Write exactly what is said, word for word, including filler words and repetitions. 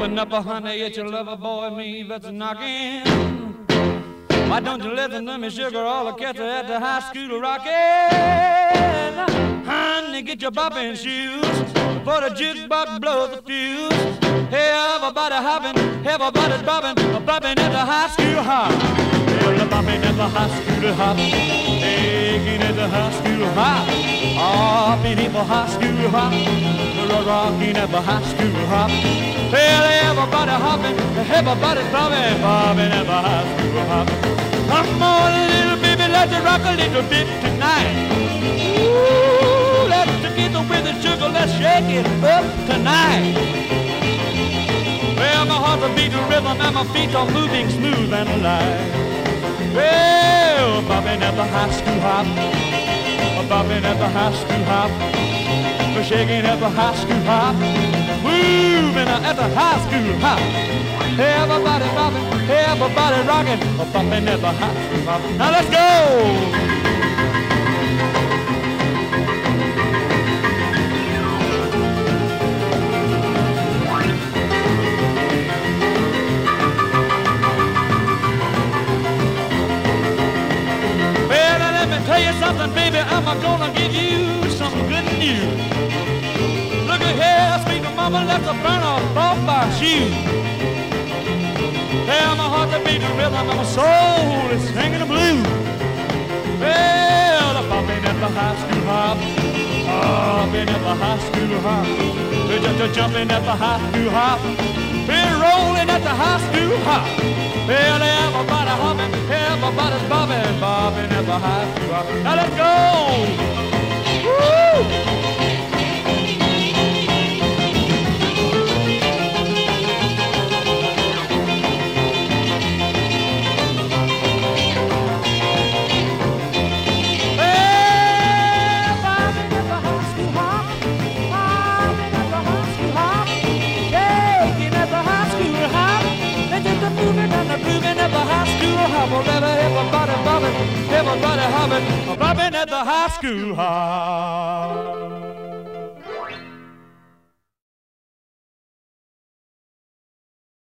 Open up, a honey, it's your lover boy, me that's knocking. Why don't you listen to me, sugar? All the cats are at the high school rocking. Honey, get your bopping shoes, for the jukebox blows the fuse. Hey, everybody hopping, everybody's bopping, bopping at the high school hop. Well, the bopping at the high school hop, taking at the high school hop. Hopping at the high school hop, rocking at the high school hop. Well, everybody hopping, everybody's bopping, bopping at the high school hop. Come on, little baby, let's rock a little bit tonight. Ooh, let's get with the sugar, let's shake it up tonight. Well, my heart's a beating rhythm and my feet are moving smooth and alive. Well, bopping at the high school hop, bopping at the high school hop, shaking at the high school hop, moving at the high school hop. Everybody bopping, everybody rocking, bopping at the high school hop. Now let's go! Tell you something, baby, I'm gonna give you some good news. Look at here, sweet mama, let's burn off off my shoes. Well, my heart's a beating rhythm and my soul is singing the blues. Well, I'm bopping at the high school hop, hopping at the high school hop. We're just jumping at the high school hop, we're rolling at the high school hop. Well, everybody hopping, everybody's bobbing, bobbing at the high school hop. Now let's go! Woo! Well, bobbing at the high school hop, bobbing at the high school hop, shaking at the high school hop. They're just moving and they're grooving at the high school hop. Forever, everybody bobbing, everybody hopping, bobbing at the high school hop.